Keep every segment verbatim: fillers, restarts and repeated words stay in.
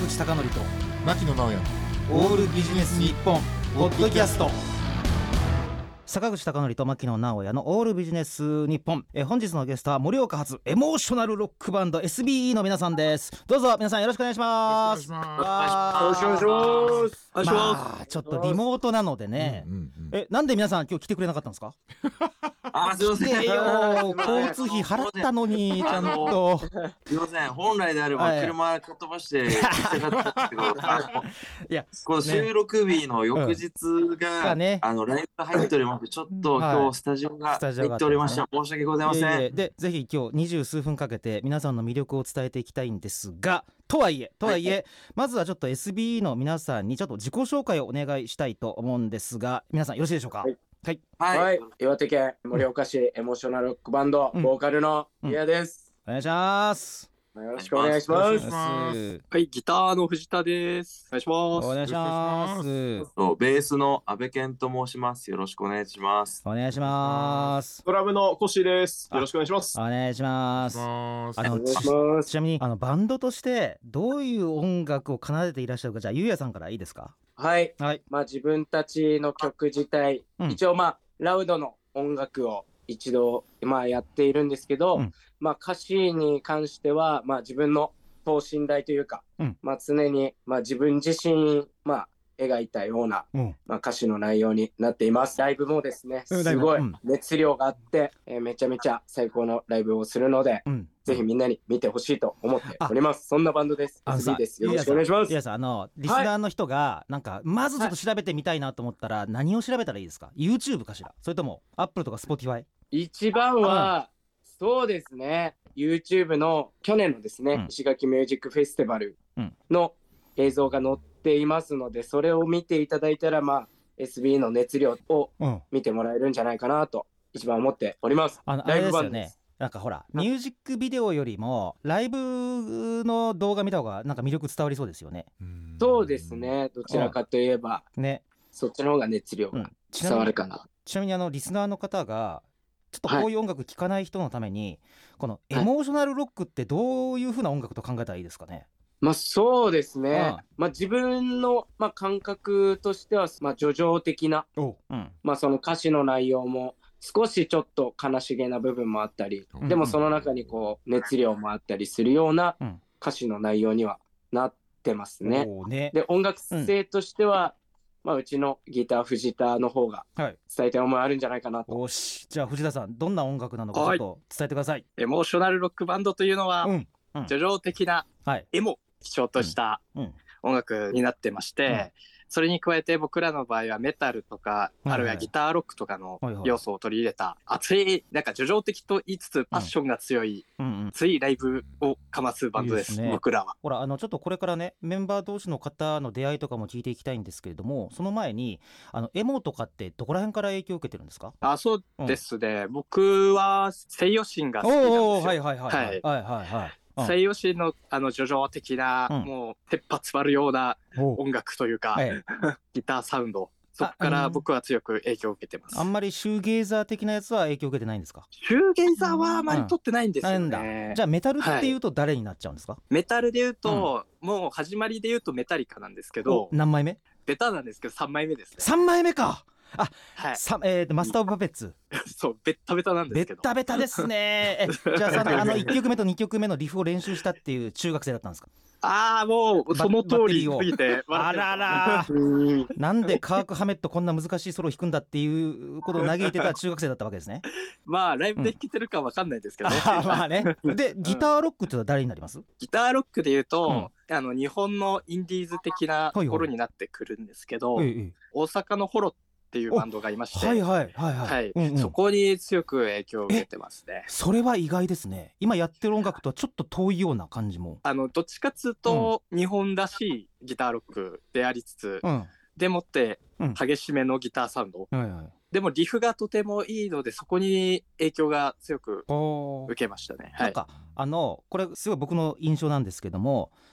口貴教と牧野直哉オールビジネス日本ポッドキャスト。坂口貴教と牧野直哉のオールビジネス日本。え本日のゲストは盛岡発エモーショナルロックバンド エスビーイー の皆さんです。どうぞ皆さんよろしくお願いします。 よろしくお願いします。 よろしくお願いします。 まあちょっとリモートなのでね、 うんうんうん、 えなんで皆さん今日来てくれなかったんですか？ あ、すいません。 来てよ交通費払ったのにちゃんと。 すいません。本来であれば車かっ飛ばして行きたかったんですけど、いやこの収録日の翌日が、ね、あのライブが入っておりまして、ちょっと今日スタジオが入っておりました。申し訳ございません。いえいえでぜひ今日二十数分かけて皆さんの魅力を伝えていきたいんですが、とはいえとはいえ、はい、まずはちょっと エスビーイー の皆さんにちょっと自己紹介をお願いしたいと思うんですが、皆さんよろしいでしょうか？はいはい、はいはい、岩手県盛岡市エモーショナルロックバンド、うん、ボーカルのイヤです、 うんうん、お願いします。 よろしくお願いします。 はい、ギターの藤田です。お願いします。 お願いします。 ベースの阿部健と申します。よろしくお願いします。 お願いします。 ドラムのコッシーです。よろしくお願いします。 お願いします。あのお願いします。 ちなみにあのバンドとしてどういう音楽を奏でていらっしゃるか、じゃあゆうやさんからいいですか？ はい、 はい、 まあ自分たちの曲自体、うん、一応まあラウドの音楽を一度まあやっているんですけど、うん、まあ歌詞に関してはまあ自分の等身大というか、うん、まあ常にまあ自分自身まあ描いたような、うん、まあ歌詞の内容になっています。ライブもですね、すごい熱量があって、うん、えー、めちゃめちゃ最高のライブをするので、うん、ぜひみんなに見てほしいと思っております。そんなバンドです。エスビーです。よろしくお願いします。 いやさん、あのリスナーの人がなんかまずちょっと調べてみたいなと思ったら、はい、何を調べたらいいですか？ YouTube かしら、それとも Apple とか Spotify？ 一番はそうですね、 YouTube の去年のですね、うん、石垣ミュージックフェスティバルの映像が載っていますので、それを見ていただいたら、まあ エスビー の熱量を見てもらえるんじゃないかなと一番思っております。 あのあれですよね、なんかほらミュージックビデオよりもライブの動画見た方がなんか魅力伝わりそうですよね。 そうですね、どちらかといえば、うん、ね、そっちの方が熱量が伝わるかな、うん、 ちなみにあのリスナーの方がちょっとこういう音楽聴かない人のために、はい、このエモーショナルロックってどういう風な音楽と考えたらいいですかね？ まあそうですね、ああまあ、自分の、まあ、感覚としては、まあ、叙情的な、うんまあ、その歌詞の内容も少しちょっと悲しげな部分もあったり、うん、でもその中にこう熱量もあったりするような歌詞の内容にはなってますね、うん、で音楽性としては、うんまあ、うちのギター藤田の方が伝えたい思いあるんじゃないかなと、はい、 おしじゃあ藤田さん、どんな音楽なのかちょっと伝えてください。 エモーショナルロックバンドというのは、うんうん、叙情的なエモ、はい基調とした音楽になってまして、うんうん、それに加えて僕らの場合はメタルとか、はいはい、あるいはギターロックとかの要素を取り入れた熱いなんか叙情的と言いつつパッションが強い、うんうんうん、熱いライブをかますバンドです。いいですね、僕らはほらあのちょっとこれからねメンバー同士の方の出会いとかも聞いていきたいんですけれども、その前にあのエモとかってどこら辺から影響を受けてるんですか？ あそうですね、うん、僕は西洋神が好きなんですよ。 はいはいはいはいはいはいはい西洋神のあの叙情的な、うん、もう鉄羽詰まるような音楽というか、はい、ギターサウンド、そこから僕は強く影響を受けてます。 あんまりシューゲーザー的なやつは影響を受けてないんですか？ シューゲーザーはあまり取ってないんですよね、うん、なんだ。じゃあメタルっていうと誰になっちゃうんですか？はい、 メタルでいうと、うん、もう始まりでいうとメタリカなんですけど、 何枚目？ ベタなんですけどさんまいめですね。 さんまいめか。あ、 はい、 えー、マスターオブパペッツそうベッタベタなんですけど、 ベッタベタですねえじゃあさあのいっきょくめとにきょくめのリフを練習したっていう中学生だったんですか？ ああもうその通りすぎてあららなんでカーク・ハメットこんな難しいソロを弾くんだっていうことを嘆いてた中学生だったわけですね。 まあライブで弾けてるかわかんないですけどね、 うん、まあねでギターロックってのは誰になります？ ギターロックでいうと、うん、あの日本のインディーズ的なところになってくるんですけど、はいはい、大阪のホロっていうバンドがいまして、はいはいはいはい、はいうんうん、そこに強く影響を受けてますね。 それは意外ですね。今やってる音楽とはちょっと遠いような感じも。 あのどっちかつうと、うん、日本らしいギターロックでありつつ、うん、でもって激しめのギターサウンド、うんはいはい、でもリフがとてもいいのでそこに影響が強く受けましたね。 なんかあのこれすごい僕の印象なんですけども、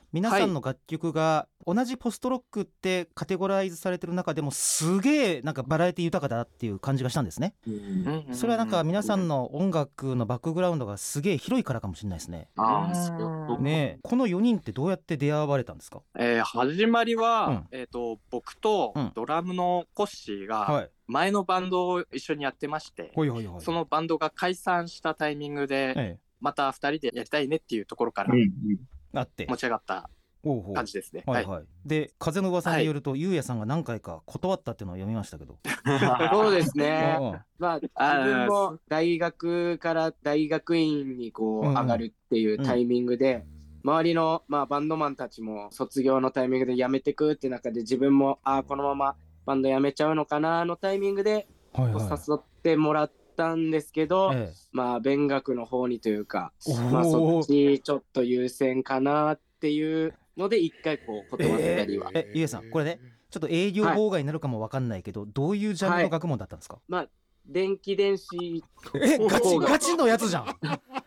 皆さんの楽曲が同じポストロックってカテゴライズされてる中でもすげえなんかバラエティ豊かだっていう感じがしたんですね、うん、それはなんか皆さんの音楽のバックグラウンドがすげえ広いからかもしれないですね。 あーね、このよにんってどうやって出会われたんですか？ えー、始まりは、うん、えーと、僕とドラムのコッシーが前のバンドを一緒にやってまして、はい、そのバンドが解散したタイミングで、はい、またふたりでやりたいねっていうところから持ち上がった感じですね。 はいはい、で風の噂によると、はい、ゆうやさんが何回か断ったっていうのを読みましたけどそうですねまあ自分も大学から大学院にこう上がるっていうタイミングで、うんうん、周りの、まあ、バンドマンたちも卒業のタイミングで辞めてくって中で自分もあこのままバンド辞めちゃうのかなのタイミングで、はいはい、誘ってもらったんですけど、ええ、まあ勉学の方にというか、まあ、そっちちょっと優先かなっていうので一回こう断ったりは、 えー、えゆうさんこれねちょっと営業妨害になるかも分かんないけど、はい、どういうジャンルの学問だったんですか？はい、 まあ電気電子えガチガチのやつじゃんも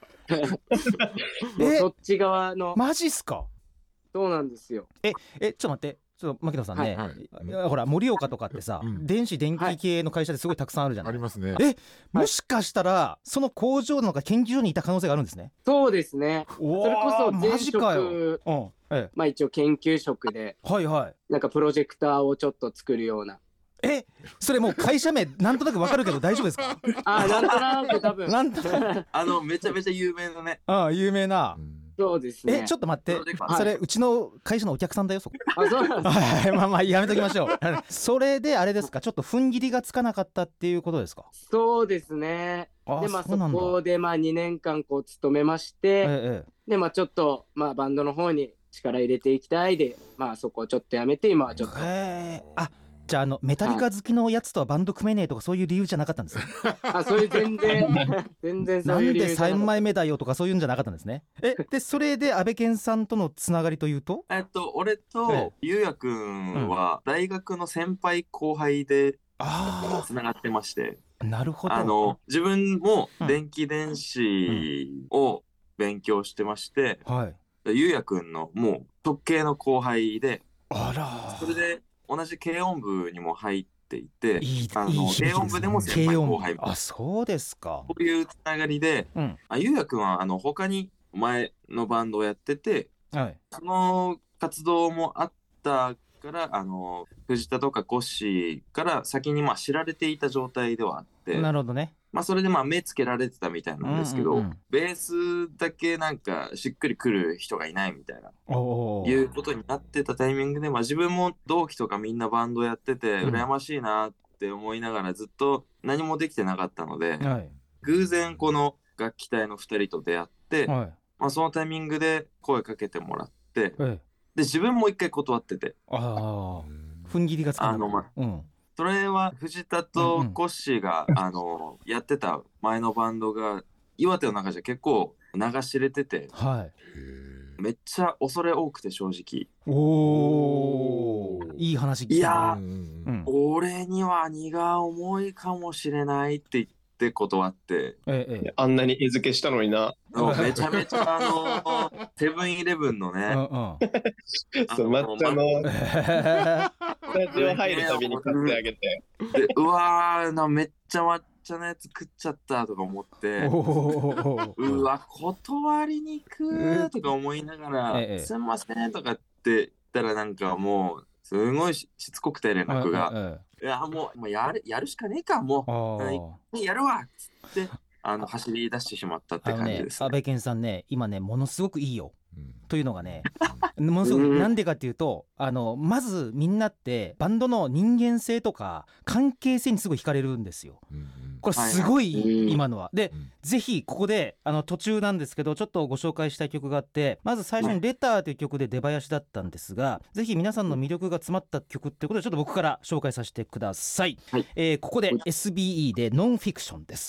うそっち側のマジっすか？ そうなんですよ。 ええちょっと待ってちょっと牧野さんね、はいはい、ほら盛岡とかってさ、うん、電子電気系の会社ですごいたくさんあるじゃない、 はい、ありますね。 えもしかしたらその工場のか研究所にいた可能性があるんですね。 そうですね。それこそ前職マジかよ、うんええ、まあ一応研究職で、 はいはい、 なんかプロジェクターをちょっと作るような。 えそれもう会社名なんとなくわかるけど大丈夫ですか？ あなんとなく多分なんとなくあのめちゃめちゃ有名なねああ有名な、うんそうですね。 えちょっと待って、はい、それうちの会社のお客さんだよそこ。 あそうなんですはいまあまあやめときましょうそれであれですかちょっと踏ん切りがつかなかったっていうことですか？ そうですね。でまあそこでまあにねんかんこう勤めまして、ええ、でまあちょっとまあバンドの方に力入れていきたいでまあそこをちょっとやめて今はちょっとへあじゃあ、あのメタリカ好きのやつとはバンド組めねえとかそういう理由じゃなかったんですねあそういう全然全然そういう理由じゃなかった。 なんでさんまいめだよとかそういうんじゃなかったんですね。えでそれで安倍健さんとのつながりというとえっと俺とゆうやくんは大学の先輩後輩でつながってまして、 うん、なるほど。 あの自分も電気電子を勉強してまして、うんはい、ゆうやくんのもう特系の後輩であらそれで同じ軽音部にも入っていていいあの軽音部でも先輩後輩もあそうですか。 こういうつながりで、うん、あゆうやくんはあの他に前のバンドをやってて、はい、その活動もあったからあの藤田とかコッシーから先にまあ知られていた状態ではあって。 なるほどね。 まあそれでまあ目つけられてたみたいなんですけど、うんうんうん、ベースだけなんかしっくりくる人がいないみたいないうことになってたタイミングで、まあ、自分も同期とかみんなバンドやってて羨ましいなって思いながらずっと何もできてなかったので、はい、偶然この楽器隊のふたりと出会って、はいまあ、そのタイミングで声かけてもらって、はい、で自分も一回断っててあ踏ん切りがつかない。あの、まうんそれは藤田とコッシーが、うんうん、あのやってた前のバンドが岩手の中じゃ結構流し入れてて、はい、めっちゃ恐れ多くて正直おーいい話聞いた。 いや、うん、俺には荷が重いかもしれないって言って断って、 ええ、あんなに餌付けしたのになめちゃめちゃあのセブンイレブンのね、うんうん、 そう抹茶のスタジオ入るたびに買ってあげてでうわーなめっちゃ抹茶のやつ食っちゃったとか思ってうわ断りに行くとか思いながら、ええ、すんませんとかって言ったらなんかもうすごいしつこくて連絡が、ええ、いやもう、もうやる、やるしかねえかもうやるわっつってあの走り出してしまったって感じです、ね、 安倍健さんね今ねものすごくいいよ、うん、というのがねものすごくなんでかっていうとあのまずみんなってバンドの人間性とか関係性にすごい惹かれるんですよ、うんうん、これすごい、はい、今のはで、うん、ぜひここであの途中なんですけどちょっとご紹介したい曲があってまず最初にレターという曲で出囃子だったんですが、ぜひ皆さんの魅力が詰まった曲ってことでちょっと僕から紹介させてください、はいえー、ここで エスビーイー でノンフィクションです。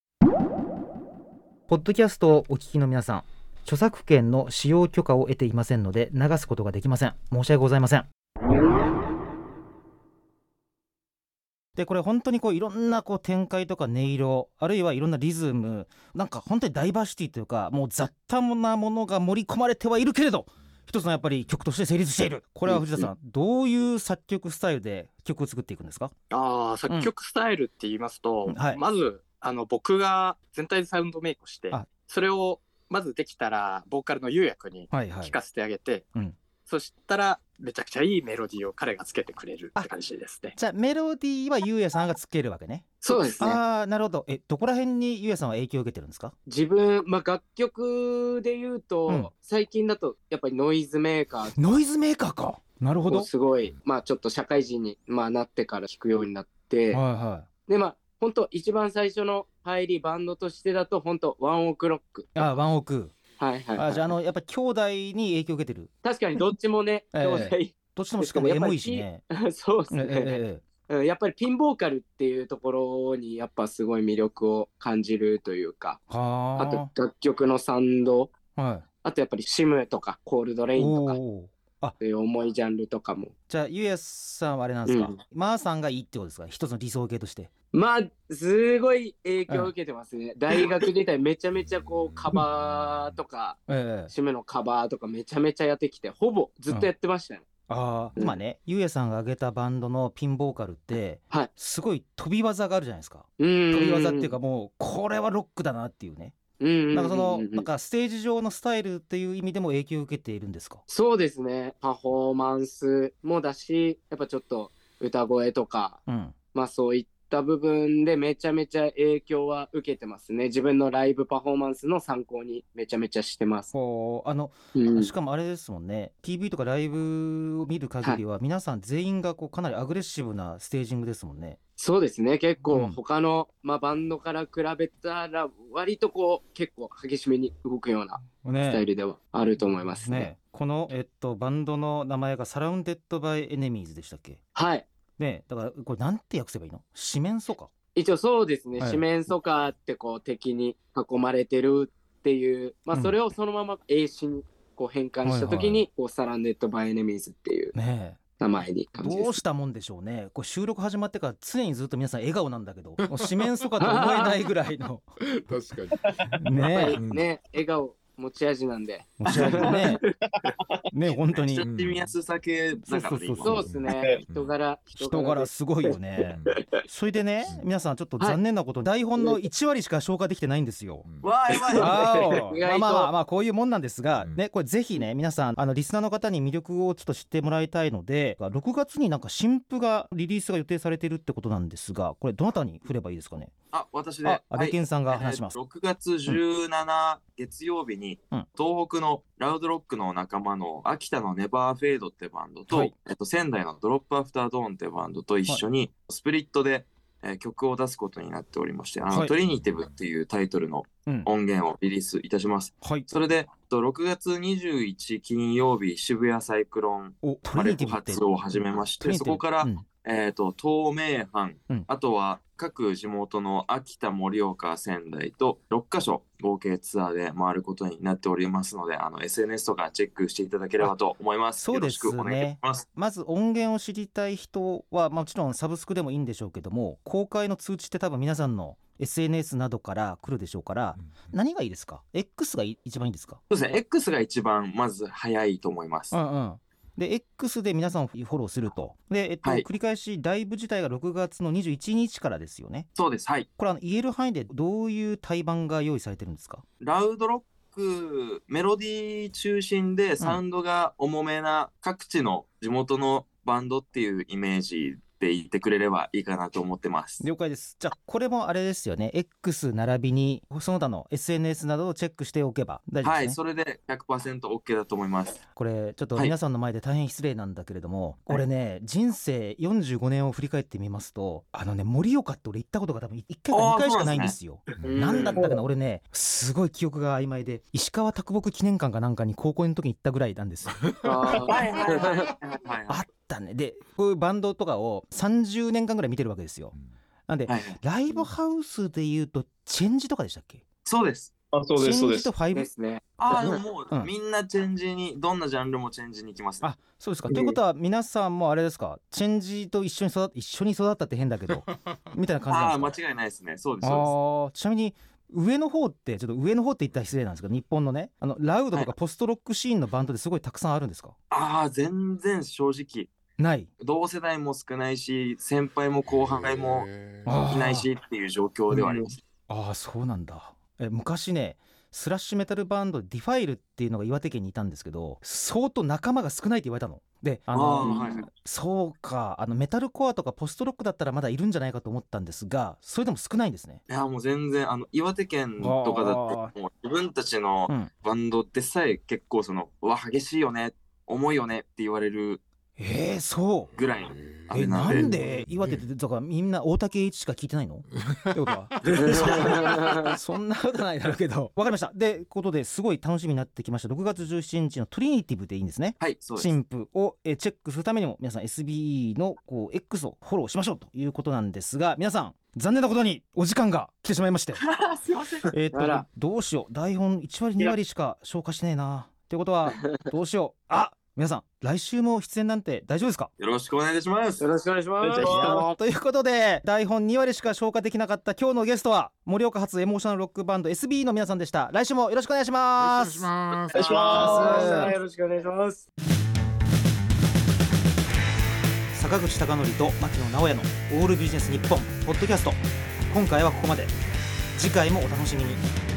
ポッドキャストをお聞きの皆さん、著作権の使用許可を得ていませんので流すことができません。申し訳ございません。でこれ本当にこういろんなこう展開とか音色あるいはいろんなリズムなんか本当にダイバーシティというかもう雑多なものが盛り込まれてはいるけれど一つのやっぱり曲として成立している。これは藤田さん、うん、どういう作曲スタイルで曲を作っていくんですか？ あ作曲スタイルって言いますと、うんはい、まずあの僕が全体でサウンドメイクをしてそれをまずできたらボーカルの優也くんに聴かせてあげて、はいはいうん、そしたらめちゃくちゃいいメロディーを彼がつけてくれるって感じですね。 じゃあメロディーは優也さんがつけるわけね。 そうですね。 ああなるほど。えどこら辺に優也さんは影響を受けてるんですか？ 自分、まあ、楽曲で言うと、うん、最近だとやっぱりノイズメーカーノイズメーカーか。なるほど。 すごいまあちょっと社会人に、まあ、なってから聴くようになって、はいはい、でまあ本当一番最初の入りバンドとしてだと本当ワンオクロック。 あワンオクはいはい、はい、 あじゃああのやっぱ兄弟に影響を受けてる。 確かにどっちもね兄弟、えー、 どっちもしかもエモいしね。 そうですね、えー、やっぱりピンボーカルっていうところにやっぱすごい魅力を感じるというか、あと楽曲のサウンド、はい、あとやっぱりシムとかコールドレインとかあそういう重いジャンルとかも。 じゃあゆうやさんはあれなんですか、うん、マーさんがいいってことですか？一つの理想形として。 まあすごい影響を受けてますね、うん、大学自体めちゃめちゃこうカバーとか、ええ、シムのカバーとかめちゃめちゃやってきてほぼずっとやってましたね、 うん、あ、うん、今ねゆうやさんが挙げたバンドのピンボーカルって、はい、すごい飛び技があるじゃないですか。うん飛び技っていうかもうこれはロックだなっていうね。うんなんかそのなんかステージ上のスタイルっていう意味でも影響を受けているんですか？ そうですね。パフォーマンスもだしやっぱちょっと歌声とか、うん、まあそういった部分でめちゃめちゃ影響は受けてますね。自分のライブパフォーマンスの参考にめちゃめちゃしてます。 ほうあの、うん、しかもあれですもんね ティーブイ とかライブを見る限りは皆さん全員がこうかなりアグレッシブなステージングですもんね。 そうですね結構他の、うんまあ、バンドから比べたら割とこう結構激しめに動くようなスタイルではあると思いますね。ねこの、えっと、バンドの名前がサラウンデッドバイエネミーズでしたっけ？ はいねだからこれなんて訳せばいいの？四面楚歌。 一応そうですね、はい、四面楚歌ってこう敵に囲まれてるっていう、まあ、それをそのまま英詞にこう変換した時に、うんはいはい、こうサラウンデッドバイエネミーズっていうね名前に感じです。 どうしたもんでしょうね。こう収録始まってから常にずっと皆さん笑顔なんだけど四面楚歌と思えないぐらいの確かにねえ、ね笑顔持ち味なんで持ち味ねね本当に親しみやすさ系だからね。 そうですね人柄人柄すごいよねそれでね皆さんちょっと残念なこと、はい、台本のいち割しか消化できてないんですよ。 わーいわーいまあまあまあまあこういうもんなんですが、うん、ねこれぜひね皆さんあのリスナーの方に魅力をちょっと知ってもらいたいのでろくがつになんか新譜がリリースが予定されているってことなんですがこれどなたに振ればいいですかね？ あ私で阿部健さんが話します、 はい、ろくがつじゅうしちにち、うん、月曜日に、うん、東北のラウドロックの仲間の秋田のネバーフェードってバンドと、はいえっと、仙台のドロップアフタードーンってバンドと一緒にスプリットで、えー、曲を出すことになっておりまして、あの、はい、トリニティブっていうタイトルの音源をリリースいたします、うんはい、それでろくがつにじゅういち金曜日渋谷サイクロンレコ発を始めましてそこから、うんえー、と東名阪、うん、あとは各地元の秋田、盛岡、仙台とろっかしょ合計ツアーで回ることになっておりますのであの エスエヌエス とかチェックしていただければと思います。 そうですね、よろしくお願いします。まず音源を知りたい人はもちろんサブスクでもいいんでしょうけども公開の通知って多分皆さんの エスエヌエス などから来るでしょうから、うん、何がいいですか？ X が一番いいんですか？ そうですね X が一番まず早いと思います。 うんうんで X で皆さんをフォローするとで、えっとはい、繰り返しライブ自体がろくがつのにじゅういちにちからですよね。 そうですはいこれあの言える範囲でどういう対バンが用意されてるんですか？ ラウドロックメロディー中心でサウンドが重めな各地の地元のバンドっていうイメージで言ってくれればいいかなと思ってます。 了解です。じゃあこれもあれですよね X 並びにその他の エスエヌエス などをチェックしておけば大丈夫ですね。 はいそれで ひゃくパーセントオーケー だと思います。 これちょっと皆さんの前で大変失礼なんだけれども、はい、俺ね人生よんじゅうごねんを振り返ってみますとあのね盛岡って俺行ったことが多分いっかいかにかいしかないんですよ。なんだったかな俺ねすごい記憶が曖昧で石川啄木記念館かなんかに高校の時に行ったぐらいなんですよ。ああったね。でこういうバンドとかをさんじゅうねんかんぐらい見てるわけですよ。なんで、はいはい、ライブハウスでいうとチェンジとかでしたっけ？ そうです。 あそうですそうです。 チェンジとファイブですね。 あでももう、うん、みんなチェンジにどんなジャンルもチェンジに行きます、ね、 あそうですか、うん、ということは皆さんもあれですかチェンジと一緒に育っ一緒に育ったって変だけどみたいな感じなんですか？ あ間違いないですね。そうですそうです。 あちなみに上の方ってちょっと上の方って言ったら失礼なんですけど、日本のねあのラウドとかポストロックシーンのバンドですごいたくさんあるんですか？ はい、ああ全然正直ない。 同世代も少ないし先輩も後輩もいないしっていう状況ではあります。 ああそうなんだ。え昔ねスラッシュメタルバンドディファイルっていうのが岩手県にいたんですけど、相当仲間が少ないって言われたので、あのあ、はいはい、 そうか、あのメタルコアとかポストロックだったらまだいるんじゃないかと思ったんですが、それでも少ないんですね。 いやもう全然あの岩手県とかだともう自分たちのバンドでさえ結構その、うん、うわ激しいよね重いよねって言われるえー、そうぐらいのあれなんで、えなんで岩手ってだからみんな大竹栄一しか聞いてないのってことはそんなことないだろうけど、わかりました。でことですごい楽しみになってきました。ろくがつじゅうしちにちのトリニティブでいいんですね。 はいそうです。 新婦をえチェックするためにも皆さん エスビーイー のこう X をフォローしましょうということなんですが、皆さん残念なことにお時間が来てしまいましてすいません。 えっとどうしよう、台本いちわりにわりしか消化してねえなってことはどうしようあ皆さん来週も出演なんて大丈夫ですか？ よろしくお願いします。 よろしくお願いします。 ということで台本にわりしか消化できなかった今日のゲストは盛岡発エモーショナルロックバンド エスビーイー の皆さんでした。来週もよろしくお願いします。 よろしくお願いします。 お願いします。よろしくお願いします。 坂口孝則と牧野直哉のオールビジネス日本ポッドキャスト、今回はここまで。次回もお楽しみに。